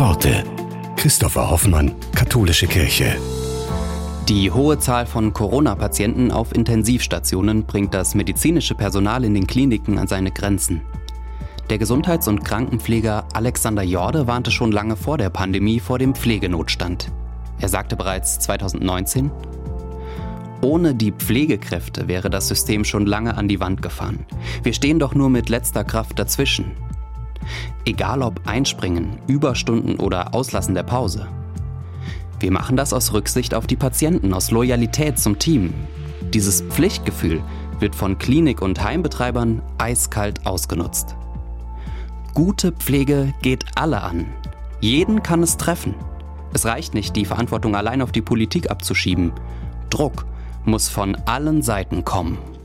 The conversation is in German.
Worte. Christopher Hoffmann, Katholische Kirche. Die hohe Zahl von Corona-Patienten auf Intensivstationen bringt das medizinische Personal in den Kliniken an seine Grenzen. Der Gesundheits- und Krankenpfleger Alexander Jorde warnte schon lange vor der Pandemie vor dem Pflegenotstand. Er sagte bereits 2019: Ohne die Pflegekräfte wäre das System schon lange an die Wand gefahren. Wir stehen doch nur mit letzter Kraft dazwischen. Egal ob Einspringen, Überstunden oder Auslassen der Pause. Wir machen das aus Rücksicht auf die Patienten, aus Loyalität zum Team. Dieses Pflichtgefühl wird von Klinik- und Heimbetreibern eiskalt ausgenutzt. Gute Pflege geht alle an. Jeden kann es treffen. Es reicht nicht, die Verantwortung allein auf die Politik abzuschieben. Druck muss von allen Seiten kommen.